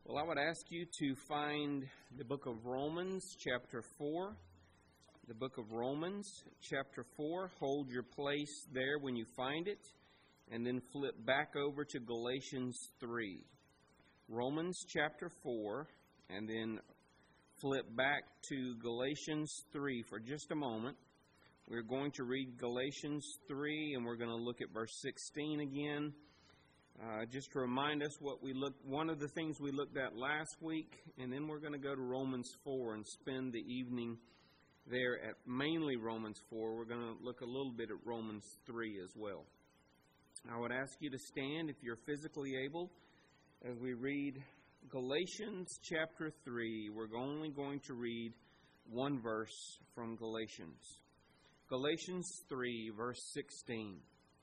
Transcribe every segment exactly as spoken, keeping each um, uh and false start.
Well, I would ask you to find the book of Romans, chapter four. The book of Romans, chapter four. Hold your place there when you find it, and then flip back over to Galatians three. Romans, chapter four, and then flip back to Galatians three for just a moment. We're going to read Galatians three, and we're going to look at verse sixteen again. Uh, just to remind us what we looked, one of the things we looked at last week, and then we're going to go to Romans four and spend the evening there at mainly Romans four. We're going to look a little bit at Romans three as well. I would ask you to stand if you're physically able as we read Galatians chapter three. We're only going to read one verse from Galatians. Galatians three, verse sixteen.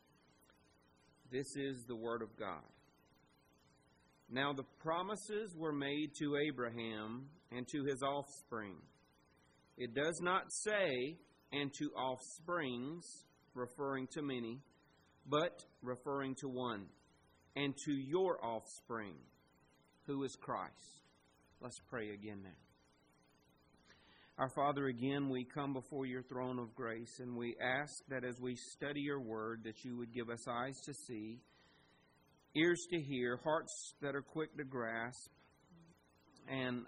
This is the Word of God. Now the promises were made to Abraham and to his offspring. It does not say, and to offsprings, referring to many, but referring to one, and to your offspring, who is Christ. Let's pray again now. Our Father, again, we come before your throne of grace, and we ask that as we study your word, that you would give us eyes to see, ears to hear, hearts that are quick to grasp, and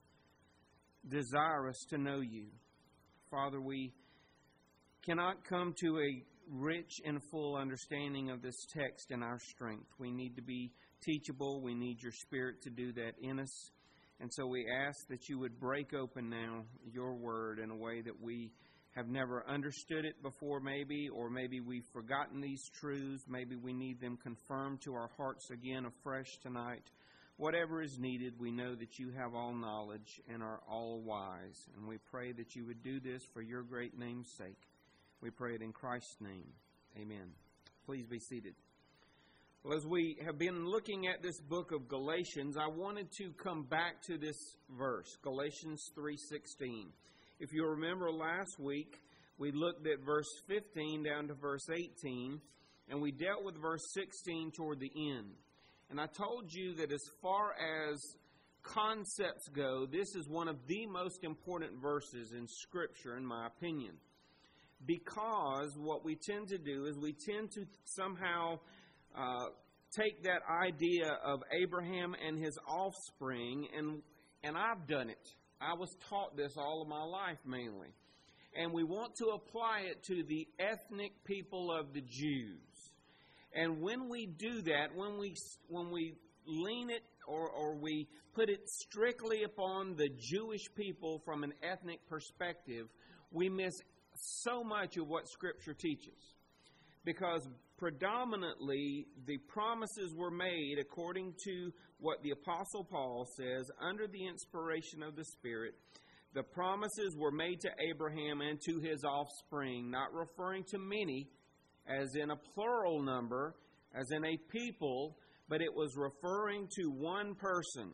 desirous to know you. Father, we cannot come to a rich and full understanding of this text in our strength. We need to be teachable. We need your Spirit to do that in us. And so we ask that you would break open now your word in a way that we have never understood it before maybe, or maybe we've forgotten these truths. Maybe we need them confirmed to our hearts again afresh tonight. Whatever is needed, we know that you have all knowledge and are all wise. And we pray that you would do this for your great name's sake. We pray it in Christ's name. Amen. Please be seated. Well, as we have been looking at this book of Galatians, I wanted to come back to this verse, Galatians three sixteen. If you remember last week, we looked at verse fifteen down to verse eighteen, and we dealt with verse sixteen toward the end. And I told you that as far as concepts go, this is one of the most important verses in Scripture, in my opinion. Because what we tend to do is we tend to somehow Uh, take that idea of Abraham and his offspring, and and I've done it. I was taught this all of my life mainly. And we want to apply it to the ethnic people of the Jews. And when we do that, when we when we lean it or, or we put it strictly upon the Jewish people from an ethnic perspective, we miss so much of what Scripture teaches. Because predominantly, the promises were made according to what the Apostle Paul says, under the inspiration of the Spirit. The promises were made to Abraham and to his offspring, not referring to many, as in a plural number, as in a people, but it was referring to one person,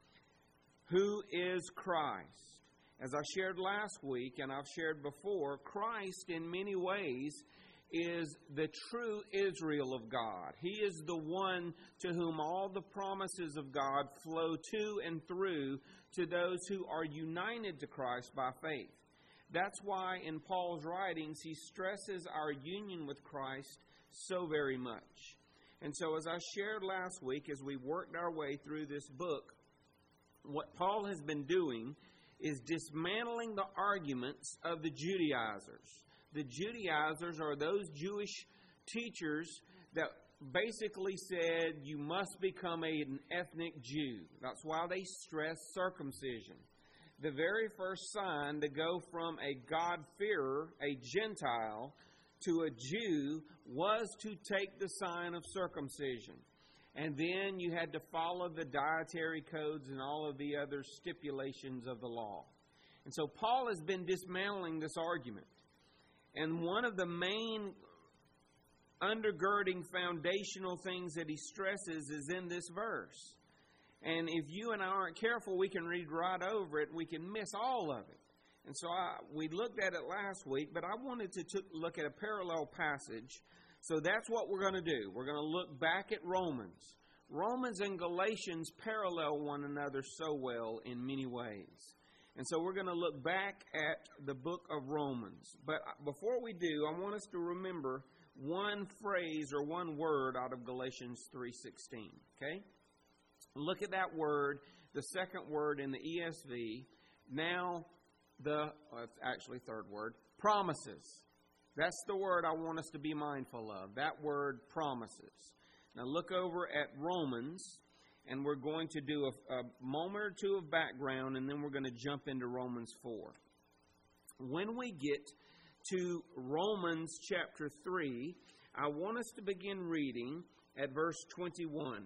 who is Christ. As I shared last week, and I've shared before, Christ in many ways is the true Israel of God. He is the one to whom all the promises of God flow to and through to those who are united to Christ by faith. That's why in Paul's writings he stresses our union with Christ so very much. And so as I shared last week, as we worked our way through this book, what Paul has been doing is dismantling the arguments of the Judaizers. The Judaizers are those Jewish teachers that basically said you must become an ethnic Jew. That's why they stress circumcision. The very first sign to go from a God-fearer, a Gentile, to a Jew was to take the sign of circumcision. And then you had to follow the dietary codes and all of the other stipulations of the law. And so Paul has been dismantling this argument. And one of the main undergirding foundational things that he stresses is in this verse. And if you and I aren't careful, we can read right over it. We can miss all of it. And so I, we looked at it last week, but I wanted to t- look at a parallel passage. So that's what we're going to do. We're going to look back at Romans. Romans and Galatians parallel one another so well in many ways. And so we're going to look back at the book of Romans. But before we do, I want us to remember one phrase or one word out of Galatians three sixteen. Okay? Look at that word, the second word in the E S V. Now, the, well, it's actually third word, promises. That's the word I want us to be mindful of. That word, promises. Now look over at Romans, and we're going to do a, a moment or two of background, and then we're going to jump into Romans four. When we get to Romans chapter three, I want us to begin reading at verse twenty-one.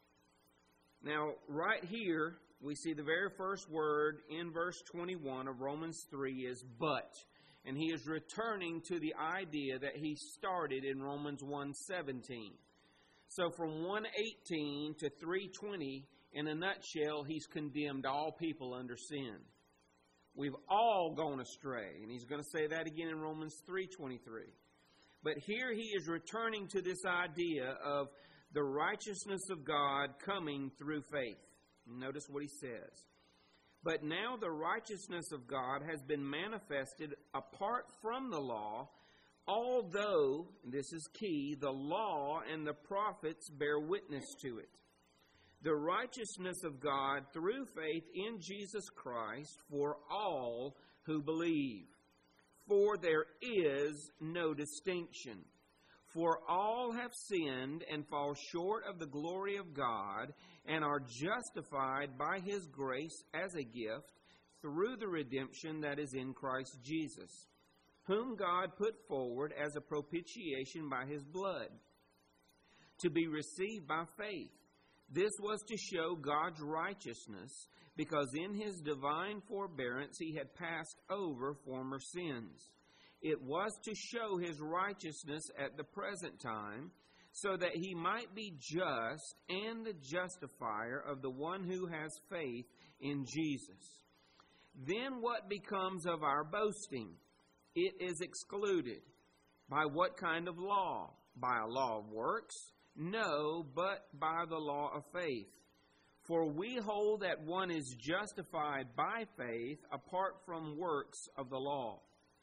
Now, right here, we see the very first word in verse twenty-one of Romans three is but. And he is returning to the idea that he started in Romans one seventeen. So from one eighteen to three twenty, in a nutshell, he's condemned all people under sin. We've all gone astray. And he's going to say that again in Romans three twenty-three. But here he is returning to this idea of the righteousness of God coming through faith. Notice what he says. But now the righteousness of God has been manifested apart from the law, although, this is key, the law and the prophets bear witness to it. The righteousness of God through faith in Jesus Christ for all who believe. For there is no distinction. For all have sinned and fall short of the glory of God and are justified by His grace as a gift through the redemption that is in Christ Jesus, whom God put forward as a propitiation by His blood, to be received by faith. This was to show God's righteousness, because in His divine forbearance He had passed over former sins. It was to show His righteousness at the present time, so that He might be just and the justifier of the one who has faith in Jesus. Then what becomes of our boasting? It is excluded. By what kind of law? By a law of works? No, but by the law of faith. For we hold that one is justified by faith apart from works of the law.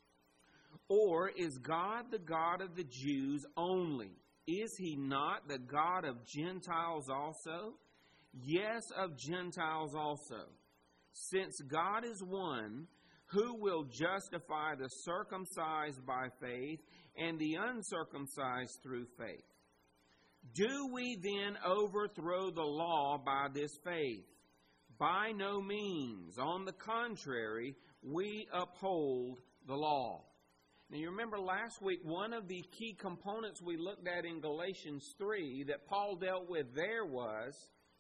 Or is God the God of the Jews only? Is He not the God of Gentiles also? Yes, of Gentiles also. Since God is one, who will justify the circumcised by faith and the uncircumcised through faith? Do we then overthrow the law by this faith? By no means. On the contrary, we uphold the law. Now, you remember last week, one of the key components we looked at in Galatians three that Paul dealt with there was,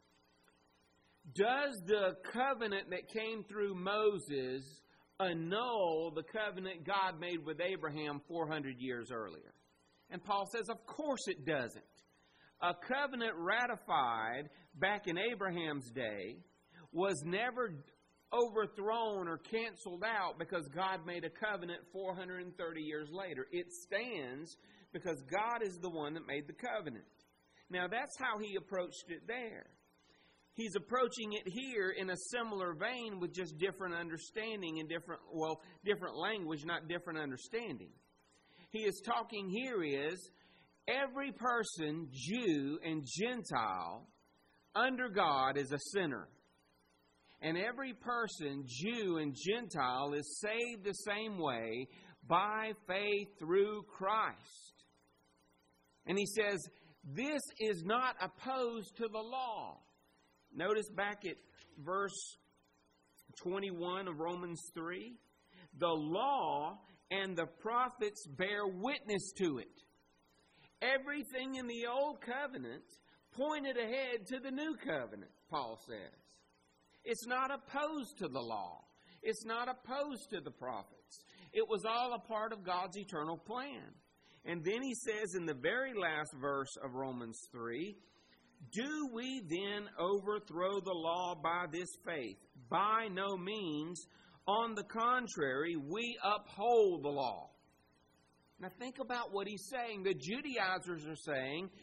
does the covenant that came through Moses annul the covenant God made with Abraham four hundred years earlier? And Paul says, of course it doesn't. A covenant ratified back in Abraham's day was never overthrown or canceled out because God made a covenant four hundred thirty years later. It stands because God is the one that made the covenant. Now that's how he approached it there. He's approaching it here in a similar vein with just different understanding and different, well, different language, not different understanding. He is talking here is every person, Jew and Gentile, under God is a sinner. And every person, Jew and Gentile, is saved the same way by faith through Christ. And he says, this is not opposed to the law. Notice back at verse twenty-one of Romans three. The law and the prophets bear witness to it. Everything in the old covenant pointed ahead to the new covenant, Paul says. It's not opposed to the law. It's not opposed to the prophets. It was all a part of God's eternal plan. And then he says in the very last verse of Romans three, do we then overthrow the law by this faith? By no means. On the contrary, we uphold the law. Now think about what he's saying. The Judaizers are saying,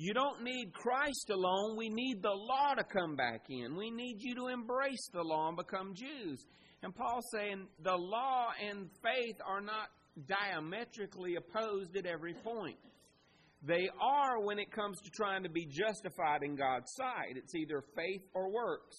You don't need Christ alone. We need the law to come back in. We need you to embrace the law and become Jews. And Paul's saying the law and faith are not diametrically opposed at every point. They are when it comes to trying to be justified in God's sight. It's either faith or works.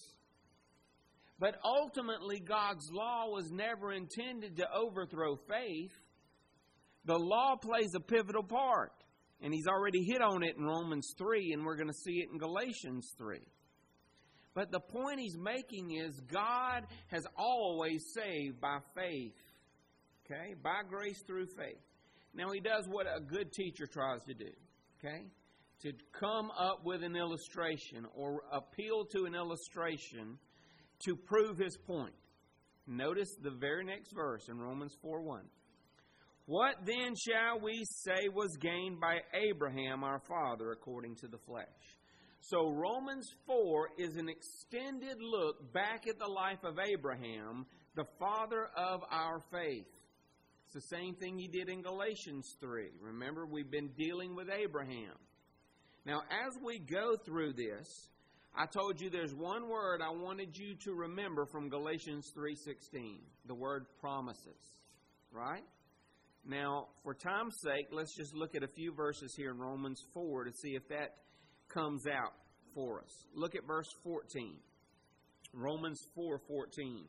But ultimately, God's law was never intended to overthrow faith. The law plays a pivotal part. And he's already hit on it in Romans three, and we're going to see it in Galatians three. But the point he's making is God has always saved by faith. Okay? By grace through faith. Now, he does what a good teacher tries to do. Okay? To come up with an illustration or appeal to an illustration to prove his point. Notice the very next verse in Romans four one. What then shall we say was gained by Abraham our father according to the flesh? So Romans four is an extended look back at the life of Abraham, the father of our faith. It's the same thing he did in Galatians three. Remember, we've been dealing with Abraham. Now, as we go through this, I told you there's one word I wanted you to remember from Galatians three sixteen, the word promises, right? Now, for time's sake, let's just look at a few verses here in Romans four to see if that comes out for us. Look at verse fourteen. Romans four fourteen.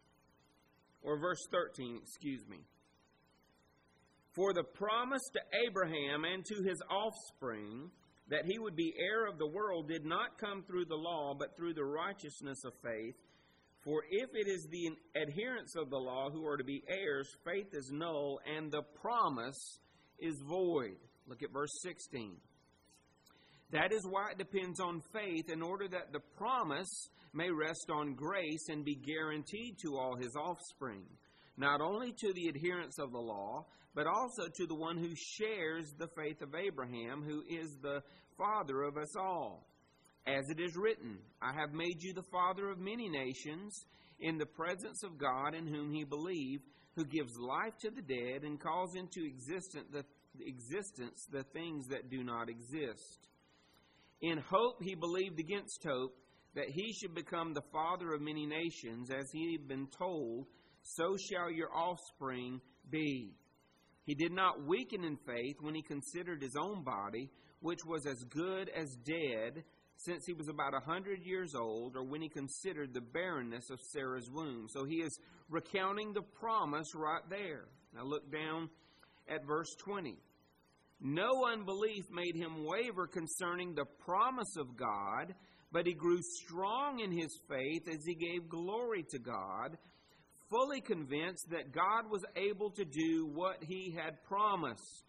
Or verse thirteen, excuse me. For the promise to Abraham and to his offspring that he would be heir of the world did not come through the law, but through the righteousness of faith. For if it is the adherents of the law who are to be heirs, faith is null and the promise is void. Look at verse sixteen. That is why it depends on faith, in order that the promise may rest on grace and be guaranteed to all his offspring, not only to the adherents of the law, but also to the one who shares the faith of Abraham, who is the father of us all. As it is written, I have made you the father of many nations in the presence of God in whom he believed, who gives life to the dead and calls into existence the, existence the things that do not exist. In hope he believed against hope that he should become the father of many nations, as he had been told, so shall your offspring be. He did not weaken in faith when he considered his own body, which was as good as dead, since he was about a hundred years old, or when he considered the barrenness of Sarah's womb. So he is recounting the promise right there. Now look down at verse twenty. No unbelief made him waver concerning the promise of God, but he grew strong in his faith as he gave glory to God, fully convinced that God was able to do what he had promised.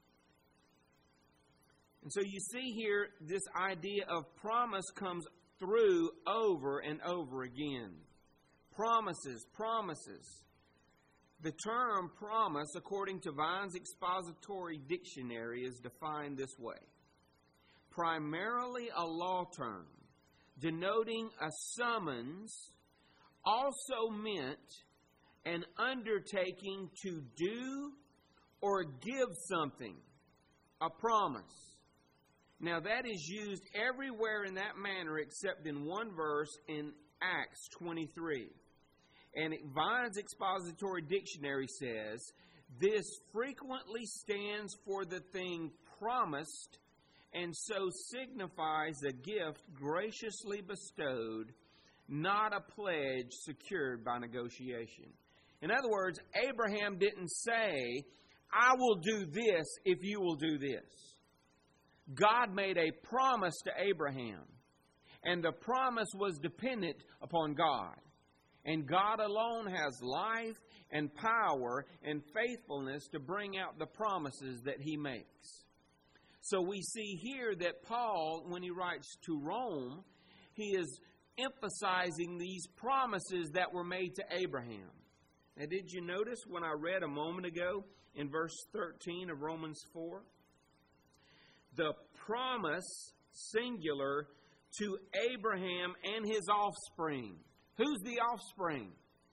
And so you see here, this idea of promise comes through over and over again. Promises, promises. The term promise, according to Vine's Expository Dictionary, is defined this way. Primarily a law term, denoting a summons, also meant an undertaking to do or give something, a promise. Now that is used everywhere in that manner except in one verse in Acts twenty-three. And Vine's Expository Dictionary says, this frequently stands for the thing promised and so signifies a gift graciously bestowed, not a pledge secured by negotiation. In other words, Abraham didn't say, I will do this if you will do this. God made a promise to Abraham, and the promise was dependent upon God. And God alone has life and power and faithfulness to bring out the promises that he makes. So we see here that Paul, when he writes to Rome, he is emphasizing these promises that were made to Abraham. Now, did you notice when I read a moment ago in verse thirteen of Romans four? The promise, singular, to Abraham and his offspring. Who's the offspring?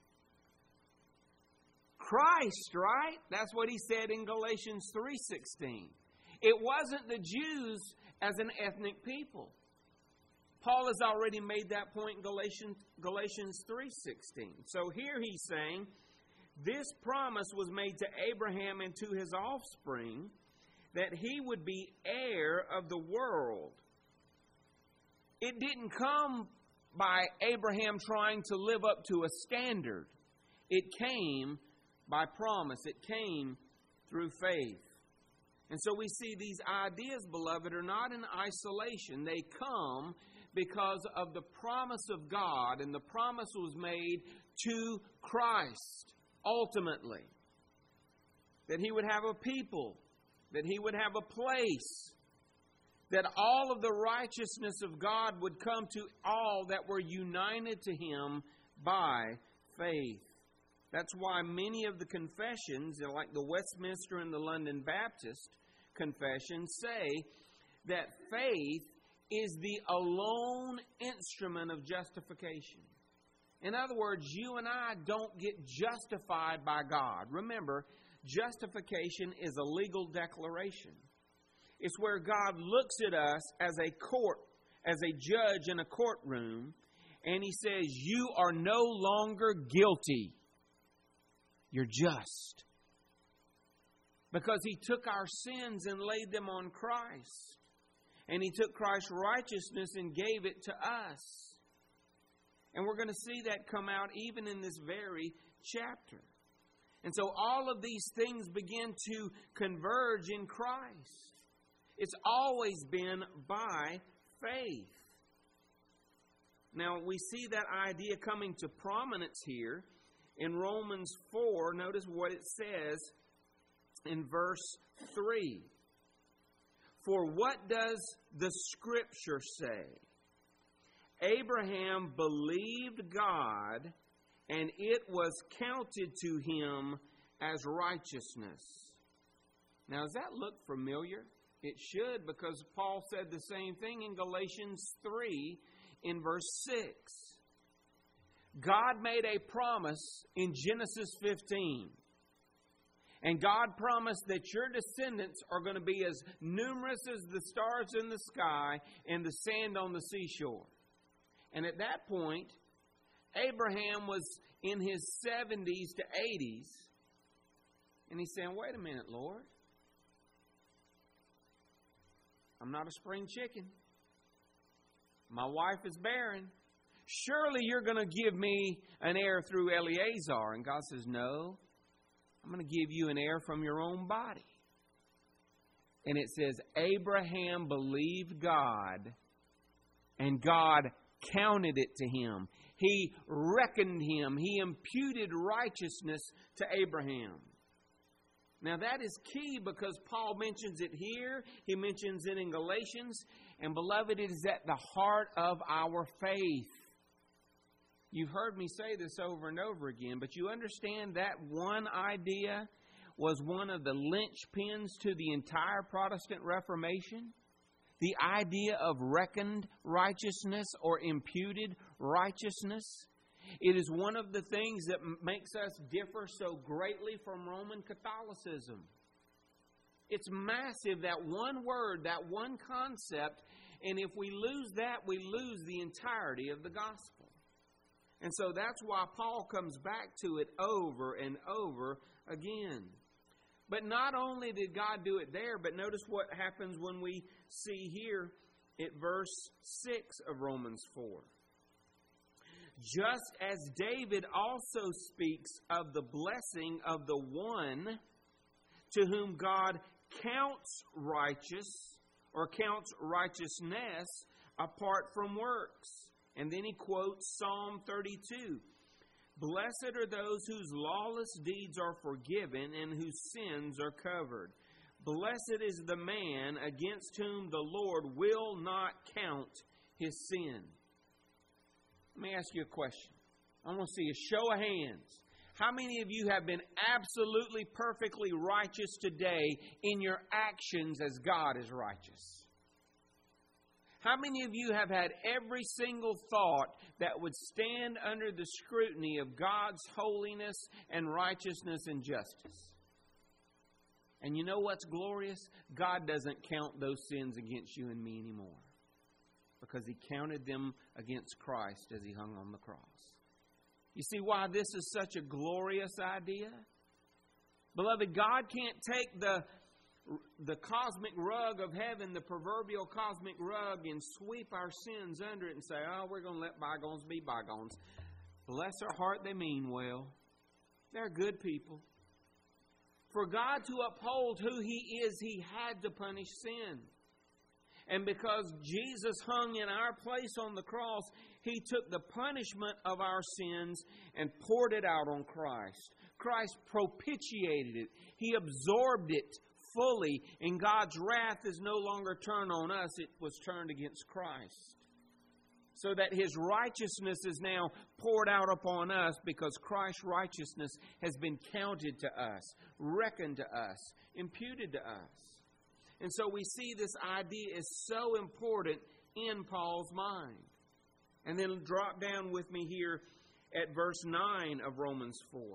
Christ, right? That's what he said in Galatians three sixteen. It wasn't the Jews as an ethnic people. Paul has already made that point in Galatians, Galatians three sixteen. So here he's saying, this promise was made to Abraham and to his offspring, that he would be heir of the world. It didn't come by Abraham trying to live up to a standard. It came by promise. It came through faith. And so we see these ideas, beloved, are not in isolation. They come because of the promise of God, and the promise was made to Christ, ultimately. That He would have a people, that He would have a place, that all of the righteousness of God would come to all that were united to Him by faith. That's why many of the confessions, like the Westminster and the London Baptist confessions, say that faith is the alone instrument of justification. In other words, you and I don't get justified by God. Remember, justification is a legal declaration. It's where God looks at us as a court, as a judge in a courtroom, and He says, you are no longer guilty. You're just. Because He took our sins and laid them on Christ. And He took Christ's righteousness and gave it to us. And we're going to see that come out even in this very chapter. And so all of these things begin to converge in Christ. It's always been by faith. Now, we see that idea coming to prominence here in Romans four. Notice what it says in verse three. For what does the Scripture say? Abraham believed God, and it was counted to him as righteousness. Now, does that look familiar? It should, because Paul said the same thing in Galatians three in verse six. God made a promise in Genesis fifteen. And God promised that your descendants are going to be as numerous as the stars in the sky and the sand on the seashore. And at that point, Abraham was in his seventies to eighties. And he's saying, wait a minute, Lord. I'm not a spring chicken. My wife is barren. Surely you're going to give me an heir through Eleazar. And God says, no. I'm going to give you an heir from your own body. And it says, Abraham believed God, and God counted it to him. He reckoned him. He imputed righteousness to Abraham. Now that is key, because Paul mentions it here. He mentions it in Galatians. And beloved, it is at the heart of our faith. You've heard me say this over and over again, but you understand that one idea was one of the linchpins to the entire Protestant Reformation? The idea of reckoned righteousness or imputed righteousness. It is one of the things that makes us differ so greatly from Roman Catholicism. It's massive, that one word, that one concept, and if we lose that, we lose the entirety of the gospel. And so that's why Paul comes back to it over and over again. But not only did God do it there, but notice what happens when we see here at verse six of Romans four. Just as David also speaks of the blessing of the one to whom God counts righteous or counts righteousness apart from works. And then he quotes Psalm thirty-two. Blessed are those whose lawless deeds are forgiven and whose sins are covered. Blessed is the man against whom the Lord will not count his sin. Let me ask you a question. I want to see a show of hands. How many of you have been absolutely perfectly righteous today in your actions as God is righteous? How many of you have had every single thought that would stand under the scrutiny of God's holiness and righteousness and justice? And you know what's glorious? God doesn't count those sins against you and me anymore, because He counted them against Christ as He hung on the cross. You see why this is such a glorious idea? Beloved, God can't take the, the cosmic rug of heaven, the proverbial cosmic rug, and sweep our sins under it and say, oh, we're going to let bygones be bygones. Bless their heart, they mean well. They're good people. For God to uphold who He is, He had to punish sin. And because Jesus hung in our place on the cross, He took the punishment of our sins and poured it out on Christ. Christ propitiated it. He absorbed it fully. And God's wrath is no longer turned on us. It was turned against Christ. So that His righteousness is now poured out upon us, because Christ's righteousness has been counted to us, reckoned to us, imputed to us. And so we see this idea is so important in Paul's mind. And then drop down with me here at verse nine of Romans four.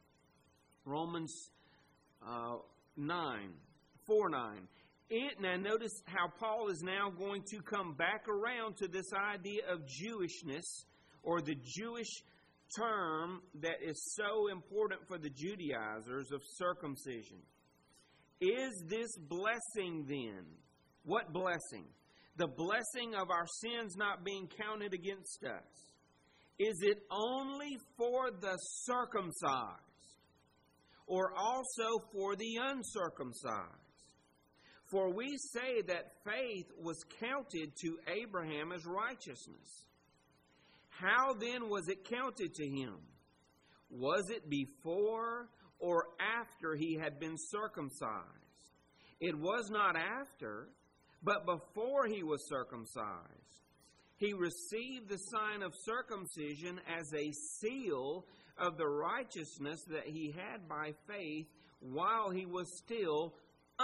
Romans uh, nine, four nine. It, now notice how Paul is now going to come back around to this idea of Jewishness, or the Jewish term that is so important for the Judaizers of circumcision. Is this blessing then? What blessing? The blessing of our sins not being counted against us. Is it only for the circumcised, or also for the uncircumcised? For we say that faith was counted to Abraham as righteousness. How then was it counted to him? Was it before or after he had been circumcised? It was not after, but before he was circumcised. He received the sign of circumcision as a seal of the righteousness that he had by faith while he was still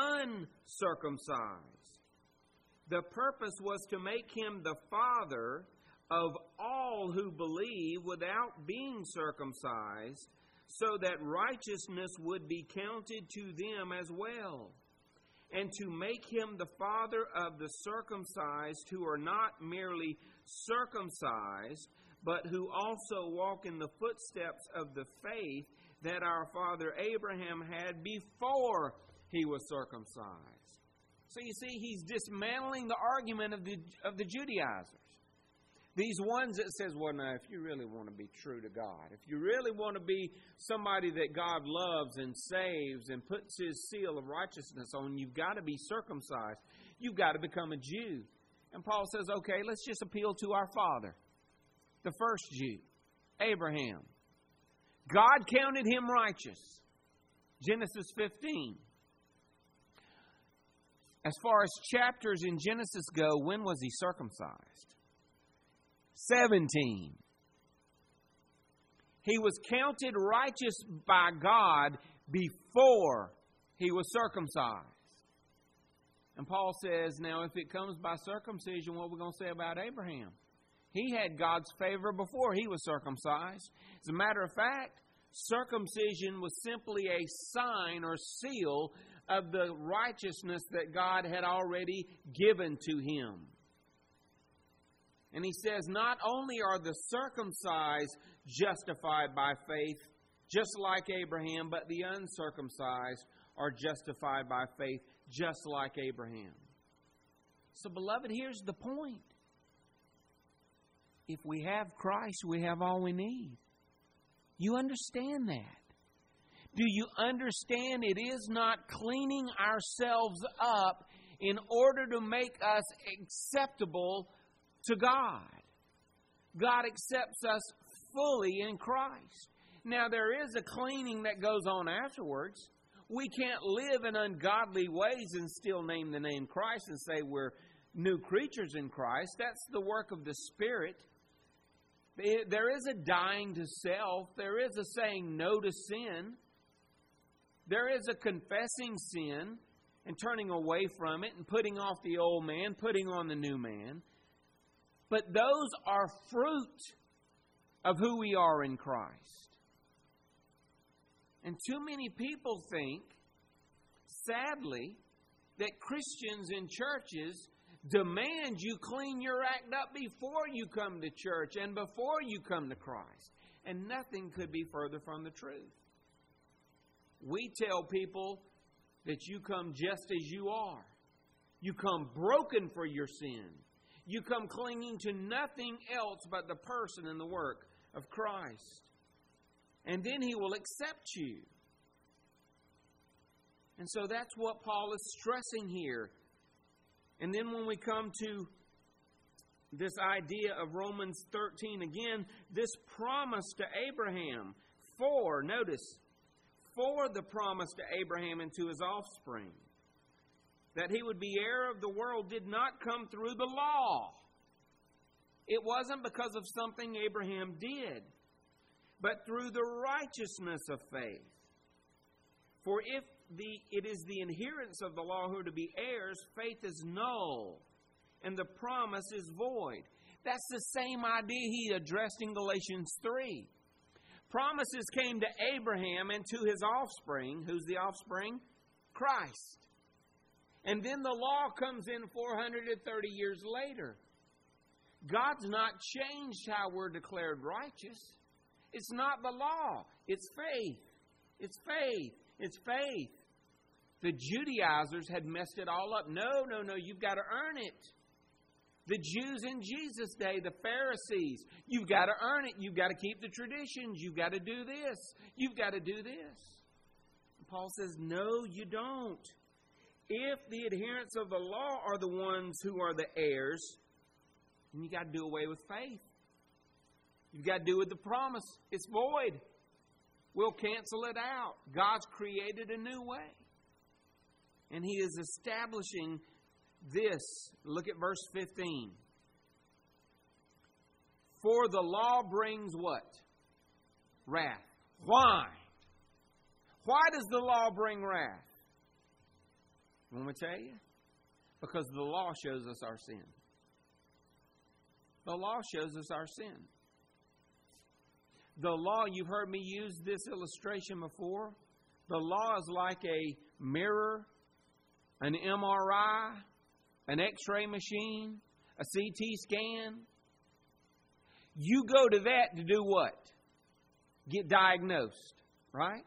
uncircumcised. The purpose was to make him the father of all who believe without being circumcised, so that righteousness would be counted to them as well, and to make him the father of the circumcised who are not merely circumcised, but who also walk in the footsteps of the faith that our father Abraham had before he was circumcised. So you see, he's dismantling the argument of the of the Judaizers. These ones that says, well, now, if you really want to be true to God, if you really want to be somebody that God loves and saves and puts His seal of righteousness on, you've got to be circumcised. You've got to become a Jew. And Paul says, okay, let's just appeal to our father, the first Jew, Abraham. God counted him righteous. Genesis fifteen. As far as chapters in Genesis go, when was he circumcised? seventeen. He was counted righteous by God before he was circumcised. And Paul says, now if it comes by circumcision, what are we going to say about Abraham? He had God's favor before he was circumcised. As a matter of fact, circumcision was simply a sign or seal of the righteousness that God had already given to him. And he says, not only are the circumcised justified by faith, just like Abraham, but the uncircumcised are justified by faith, just like Abraham. So, beloved, here's the point. If we have Christ, we have all we need. You understand that? Do you understand it is not cleaning ourselves up in order to make us acceptable to God? God accepts us fully in Christ. Now, there is a cleaning that goes on afterwards. We can't live in ungodly ways and still name the name Christ and say we're new creatures in Christ. That's the work of the Spirit. There is a dying to self. There is a saying no to sin. There is a confessing sin and turning away from it and putting off the old man, putting on the new man. But those are fruit of who we are in Christ. And too many people think sadly, that Christians in churches demand you clean your act up before you come to church and before you come to Christ. And nothing could be further from the truth. We tell people that you come just as you are. You come broken for your sin. You come clinging to nothing else but the person and the work of Christ. And then He will accept you. And so that's what Paul is stressing here. And then when we come to this idea of Romans thirteen again, this promise to Abraham, for, notice, for the promise to Abraham and to his offspring, that he would be heir of the world, did not come through the law. It wasn't because of something Abraham did, but through the righteousness of faith. For if the it is the adherents of the law who are to be heirs, faith is null, and the promise is void. That's the same idea he addressed in Galatians three. Promises came to Abraham and to his offspring. Who's the offspring? Christ. And then the law comes in four hundred thirty years later. God's not changed how we're declared righteous. It's not the law. It's faith. It's faith. It's faith. The Judaizers had messed it all up. No, no, no, you've got to earn it. The Jews in Jesus' day, the Pharisees, you've got to earn it. You've got to keep the traditions. You've got to do this. You've got to do this. And Paul says, no, you don't. If the adherents of the law are the ones who are the heirs, then you've got to do away with faith. You've got to do with the promise. It's void. We'll cancel it out. God's created a new way. And He is establishing this. Look at verse fifteen. For the law brings what? Wrath. Why? Why does the law bring wrath? You want me to tell you? Because the law shows us our sin. The law shows us our sin. The law, you've heard me use this illustration before. The law is like a mirror, an M R I, an X-ray machine, a C T scan. You go to that to do what? Get diagnosed, right?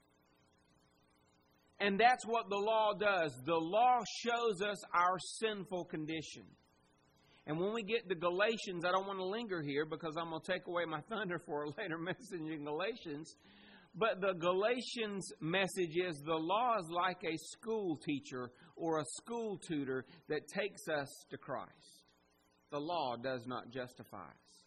And that's what the law does. The law shows us our sinful condition. And when we get to Galatians, I don't want to linger here because I'm going to take away my thunder for a later message in Galatians. But the Galatians message is the law is like a school teacher or a school tutor that takes us to Christ. The law does not justify us.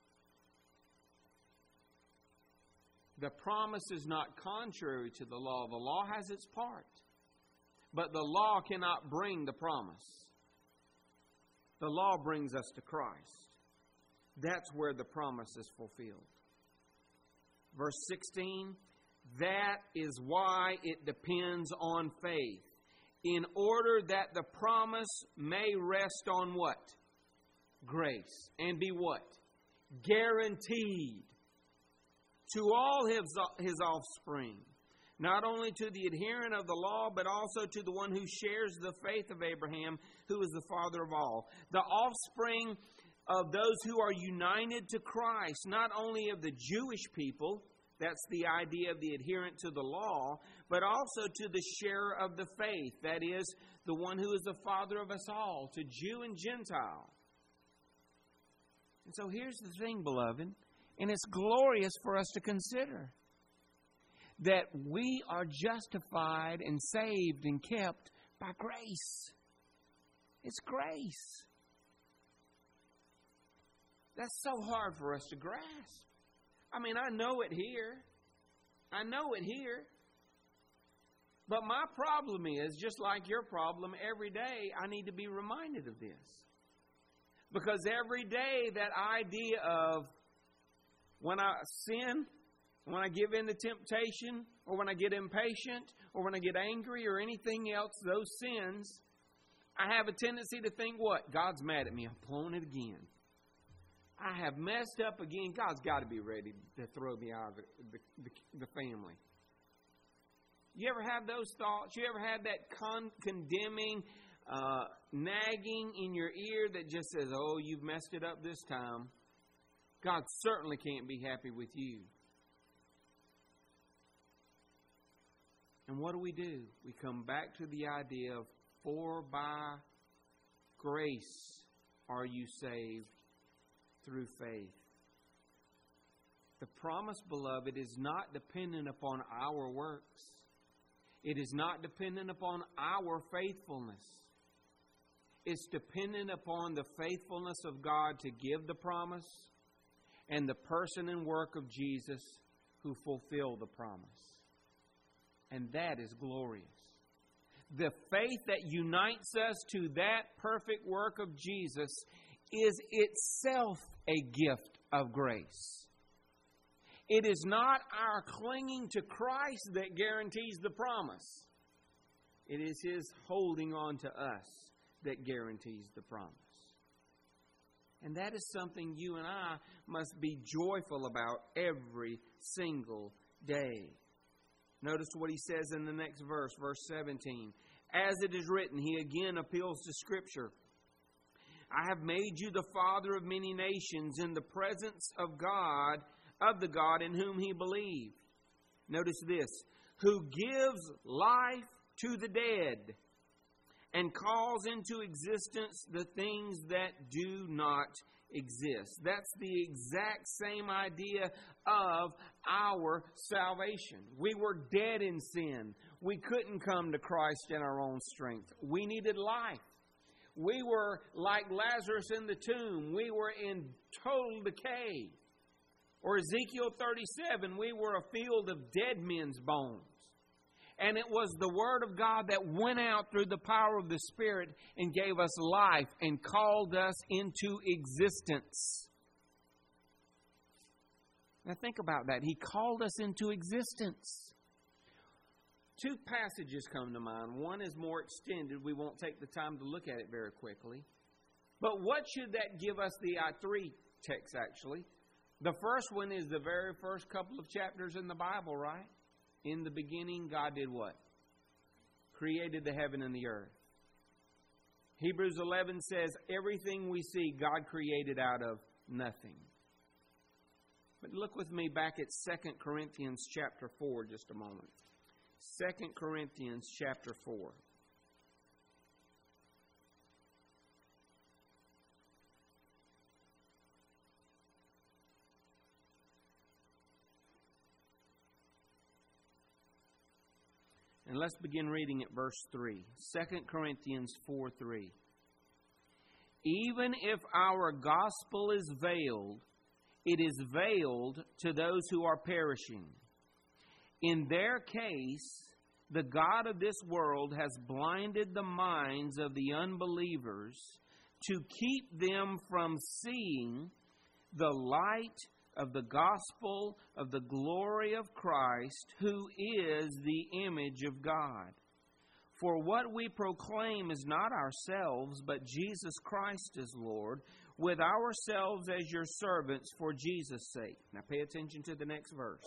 The promise is not contrary to the law. The law has its part. But the law cannot bring the promise. The law brings us to Christ. That's where the promise is fulfilled. Verse sixteen, that is why it depends on faith, in order that the promise may rest on what? Grace. And be what? Guaranteed to all his, his offspring. Not only to the adherent of the law, but also to the one who shares the faith of Abraham, who is the father of all. The offspring of those who are united to Christ, not only of the Jewish people, that's the idea of the adherent to the law, but also to the sharer of the faith, that is, the one who is the father of us all, to Jew and Gentile. And so here's the thing, beloved, and it's glorious for us to consider. That we are justified and saved and kept by grace. It's grace. That's so hard for us to grasp. I mean, I know it here. I know it here. But my problem is, just like your problem, every day I need to be reminded of this. Because every day that idea of when I sin, when I give in to temptation, or when I get impatient, or when I get angry, or anything else, those sins, I have a tendency to think, what? God's mad at me. I've blown it again. I have messed up again. God's got to be ready to throw me out of the, the, the family. You ever have those thoughts? You ever had that con- condemning, uh, nagging in your ear that just says, oh, you've messed it up this time? God certainly can't be happy with you. And what do we do? We come back to the idea of, for by grace are you saved through faith. The promise, beloved, is not dependent upon our works. It is not dependent upon our faithfulness. It's dependent upon the faithfulness of God to give the promise and the person and work of Jesus who fulfill the promise. And that is glorious. The faith that unites us to that perfect work of Jesus is itself a gift of grace. It is not our clinging to Christ that guarantees the promise. It is His holding on to us that guarantees the promise. And that is something you and I must be joyful about every single day. Notice what he says in the next verse, verse seventeen. As it is written, he again appeals to Scripture. I have made you the father of many nations in the presence of God, of the God in whom he believed. Notice this. Who gives life to the dead and calls into existence the things that do not exist. That's the exact same idea of our salvation. We were dead in sin. We couldn't come to Christ in our own strength. We needed life. We were like Lazarus in the tomb. We were in total decay. Or Ezekiel thirty-seven, we were a field of dead men's bones. And it was the Word of God that went out through the power of the Spirit and gave us life and called us into existence. Now think about that. He called us into existence. Two passages come to mind. One is more extended. We won't take the time to look at it very quickly. But what should that give us? The uh, three texts, actually. The first one is the very first couple of chapters in the Bible, right? In the beginning, God did what? Created the heaven and the earth. Hebrews eleven says, everything we see, God created out of nothing. But look with me back at Second Corinthians chapter four just a moment. Second Corinthians chapter four. And let's begin reading at verse three. Second Corinthians four three. Even if our gospel is veiled, it is veiled to those who are perishing. In their case, the God of this world has blinded the minds of the unbelievers to keep them from seeing the light of the gospel of the glory of Christ, who is the image of God. For what we proclaim is not ourselves, but Jesus Christ is Lord, with ourselves as your servants for Jesus' sake. Now pay attention to the next verse.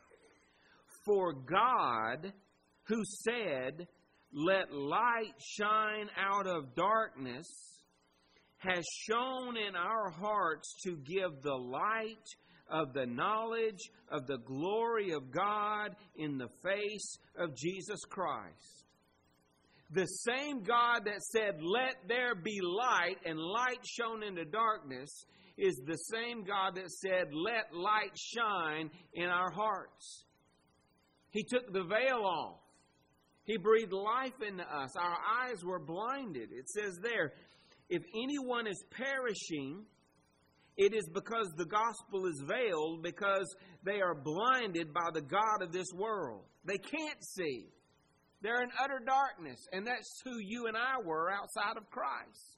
For God, who said, let light shine out of darkness, has shone in our hearts to give the light of the knowledge of the glory of God in the face of Jesus Christ. The same God that said, let there be light, and light shone into darkness, is the same God that said, let light shine in our hearts. He took the veil off. He breathed life into us. Our eyes were blinded. It says there, if anyone is perishing, it is because the gospel is veiled, because they are blinded by the God of this world. They can't see. They're in utter darkness, and that's who you and I were outside of Christ.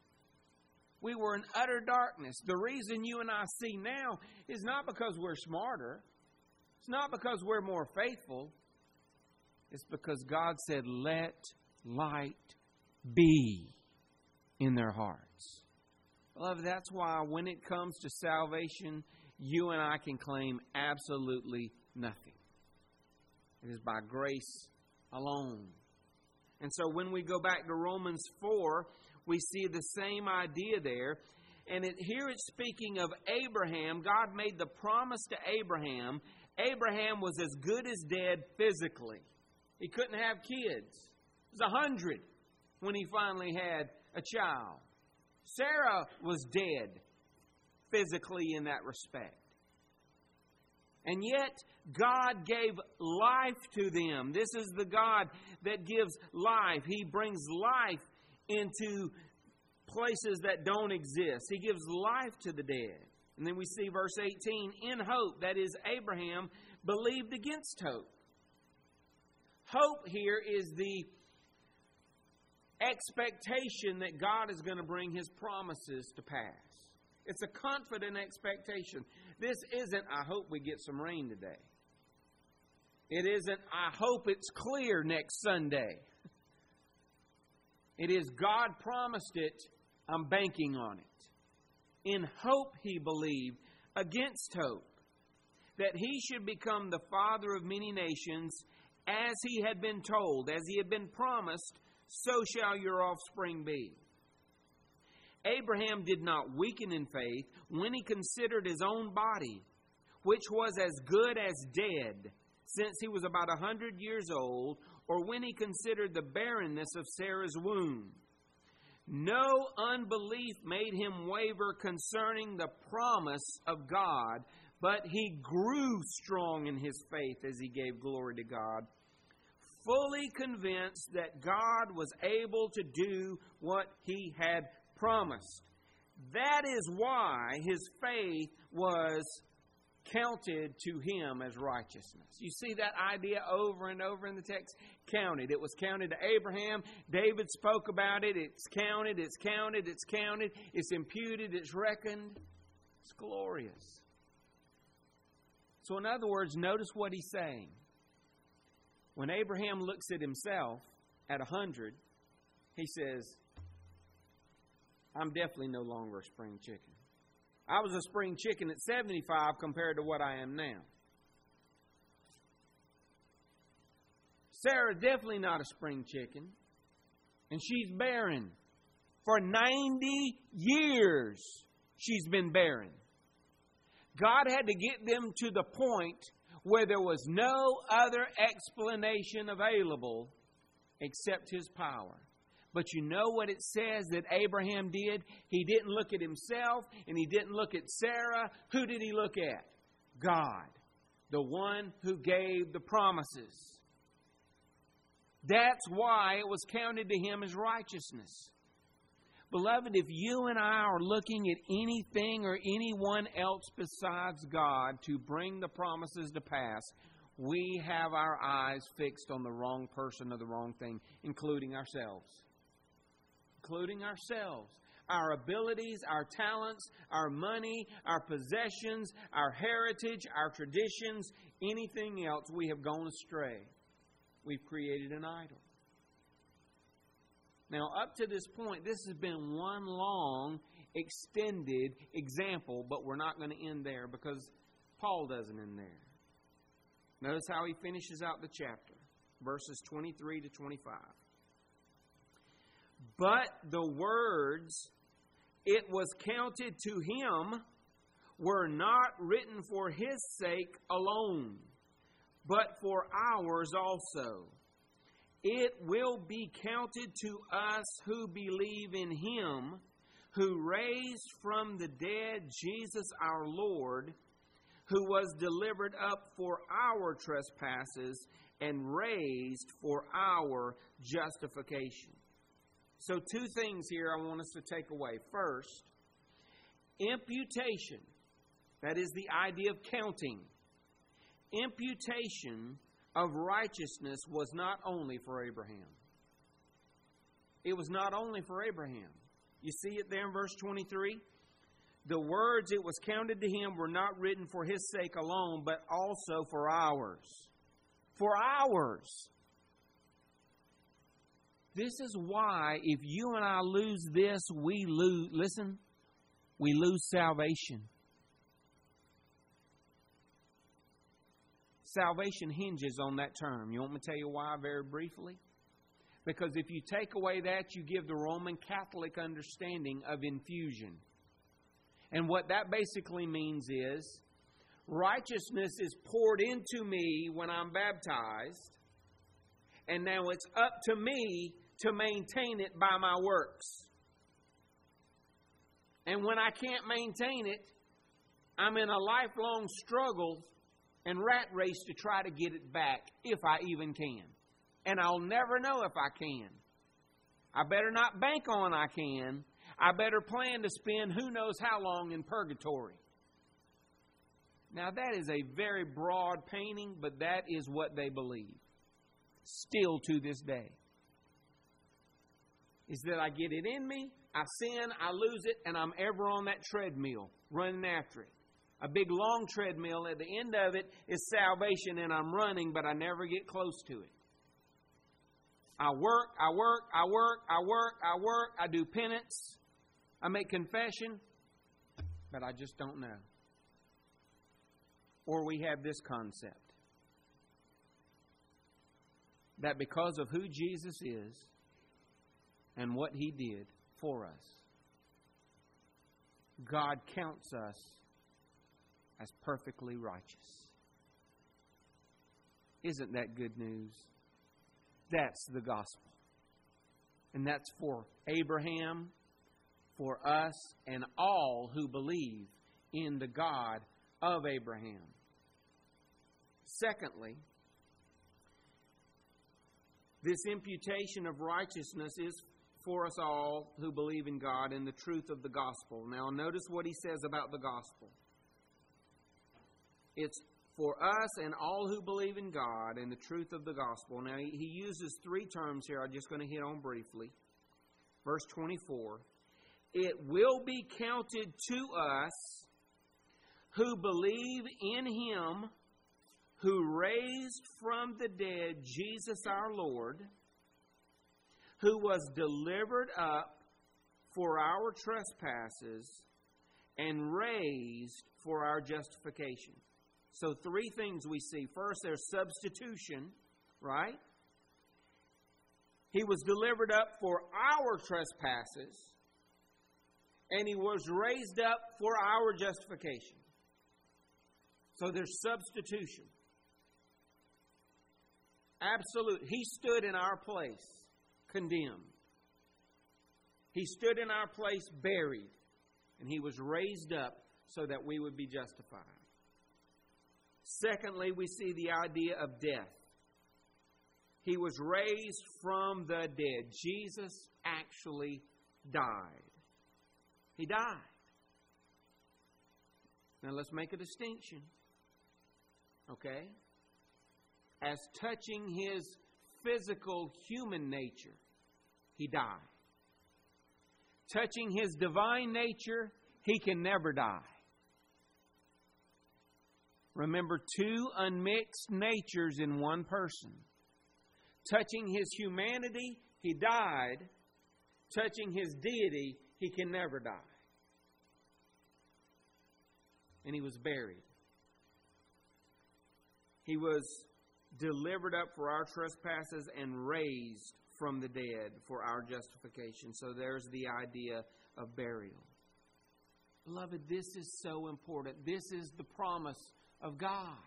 We were in utter darkness. The reason you and I see now is not because we're smarter. It's not because we're more faithful. It's because God said, let light be in their hearts. Beloved, that's why when it comes to salvation, you and I can claim absolutely nothing. It is by grace alone. And so when we go back to Romans four, we see the same idea there. And it, here it's speaking of Abraham. God made the promise to Abraham. Abraham was as good as dead physically. He couldn't have kids. He was a hundred when he finally had a child. Sarah was dead physically in that respect. And yet, God gave life to them. This is the God that gives life. He brings life into places that don't exist. He gives life to the dead. And then we see verse eighteen, in hope, that is, Abraham believed against hope. Hope here is the expectation that God is going to bring His promises to pass. It's a confident expectation. This isn't, I hope we get some rain today. It isn't, I hope it's clear next Sunday. It is, God promised it, I'm banking on it. In hope he believed, against hope, that he should become the father of many nations, as he had been told, as he had been promised, so shall your offspring be. Abraham did not weaken in faith when he considered his own body, which was as good as dead, since he was about a hundred years old, or when he considered the barrenness of Sarah's womb. No unbelief made him waver concerning the promise of God, but he grew strong in his faith as he gave glory to God, fully convinced that God was able to do what he had promised. That is why his faith was counted to him as righteousness. You see that idea over and over in the text? Counted. It was counted to Abraham. David spoke about it. It's counted, it's counted, it's counted. It's imputed, it's reckoned. It's glorious. So in other words, notice what he's saying. When Abraham looks at himself at a hundred, he says, I'm definitely no longer a spring chicken. I was a spring chicken at seventy-five compared to what I am now. Sarah definitely not a spring chicken. And she's barren. For ninety years she's been barren. God had to get them to the point where there was no other explanation available except His power. But you know what it says that Abraham did? He didn't look at himself and he didn't look at Sarah. Who did he look at? God, the one who gave the promises. That's why it was counted to him as righteousness. Beloved, if you and I are looking at anything or anyone else besides God to bring the promises to pass, we have our eyes fixed on the wrong person or the wrong thing, including ourselves. Including ourselves. Our abilities, our talents, our money, our possessions, our heritage, our traditions, anything else, we have gone astray. We've created an idol. Now, up to this point, this has been one long, extended example, but we're not going to end there because Paul doesn't end there. Notice how he finishes out the chapter, verses twenty-three to twenty-five. But the words, it was counted to him, were not written for his sake alone, but for ours also. It will be counted to us who believe in Him, who raised from the dead Jesus our Lord, who was delivered up for our trespasses and raised for our justification. So two things here I want us to take away. First, imputation. That is the idea of counting. Imputation of righteousness was not only for Abraham. It was not only for Abraham. You see it there in verse twenty-three? The words, it was counted to him, were not written for his sake alone, but also for ours. For ours. This is why if you and I lose this, we lose, listen, we lose salvation. Salvation hinges on that term. You want me to tell you why very briefly? Because if you take away that, you give the Roman Catholic understanding of infusion. And what that basically means is, righteousness is poured into me when I'm baptized, and now it's up to me to maintain it by my works. And when I can't maintain it, I'm in a lifelong struggle and rat race to try to get it back, if I even can. And I'll never know if I can. I better not bank on I can. I better plan to spend who knows how long in purgatory. Now that is a very broad painting, but that is what they believe. Still to this day. Is that I get it in me, I sin, I lose it, and I'm ever on that treadmill, running after it. A big long treadmill, at the end of it is salvation, and I'm running, but I never get close to it. I work, I work, I work, I work, I work, I do penance, I make confession, but I just don't know. Or we have this concept, that because of who Jesus is and what He did for us, God counts us as perfectly righteous. Isn't that good news? That's the gospel. And that's for Abraham, for us, and all who believe in the God of Abraham. Secondly, this imputation of righteousness is for us all who believe in God and the truth of the gospel. Now notice what he says about the gospel. It's for us and all who believe in God and the truth of the gospel. Now he uses three terms here I'm just going to hit on briefly. Verse twenty-four. It will be counted to us who believe in Him who raised from the dead Jesus our Lord, who was delivered up for our trespasses and raised for our justification. So three things we see. First, there's substitution, right? He was delivered up for our trespasses, and He was raised up for our justification. So there's substitution. Absolute. He stood in our place, condemned. He stood in our place, buried. And He was raised up so that we would be justified. Secondly, we see the idea of death. He was raised from the dead. Jesus actually died. He died. Now let's make a distinction. Okay? As touching His physical human nature, He died. Touching His divine nature, He can never die. Remember, two unmixed natures in one person. Touching His humanity, He died. Touching His deity, He can never die. And He was buried. He was delivered up for our trespasses and raised from the dead for our justification. So there's the idea of burial. Beloved, this is so important. This is the promise of God.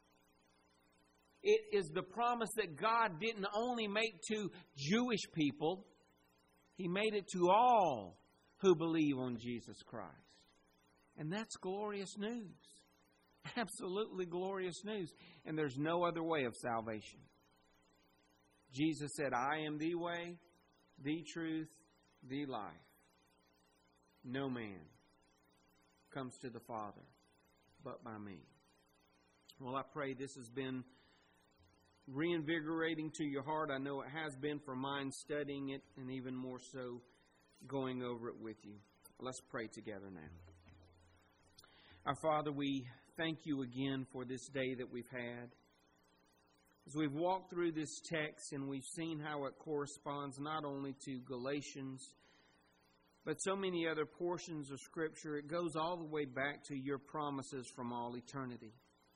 It is the promise that God didn't only make to Jewish people. He made it to all who believe on Jesus Christ. And that's glorious news. Absolutely glorious news. And there's no other way of salvation. Jesus said, I am the way, the truth, the life. No man comes to the Father but by me. Well, I pray this has been reinvigorating to your heart. I know it has been for mine studying it, and even more so going over it with you. Let's pray together now. Our Father, we thank you again for this day that we've had. As we've walked through this text and we've seen how it corresponds not only to Galatians, but so many other portions of Scripture, it goes all the way back to your promises from all eternity.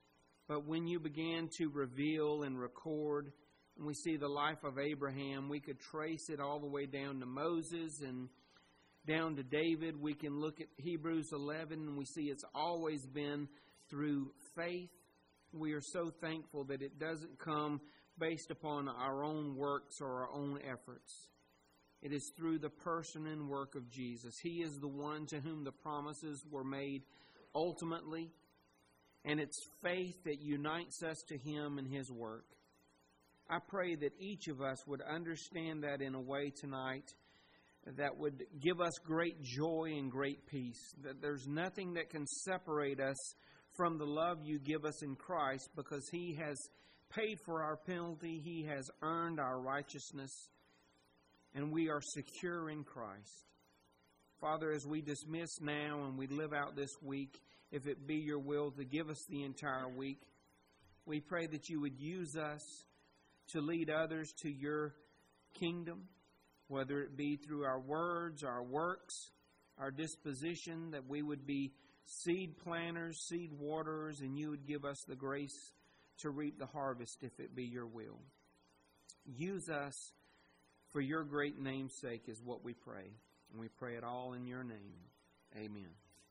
But when you began to reveal and record, and we see the life of Abraham, we could trace it all the way down to Moses and down to David. We can look at Hebrews eleven, and we see it's always been through faith. We are so thankful that it doesn't come based upon our own works or our own efforts. It is through the person and work of Jesus. He is the one to whom the promises were made ultimately, and it's faith that unites us to Him and His work. I pray that each of us would understand that in a way tonight that would give us great joy and great peace, that there's nothing that can separate us from the love you give us in Christ, because He has paid for our penalty, He has earned our righteousness, and we are secure in Christ. Father, as we dismiss now and we live out this week, if it be your will to give us the entire week, we pray that you would use us to lead others to your kingdom, whether it be through our words, our works, our disposition, that we would be seed planters, seed waterers, and you would give us the grace to reap the harvest if it be your will. Use us for your great name's sake is what we pray. And we pray it all in your name. Amen.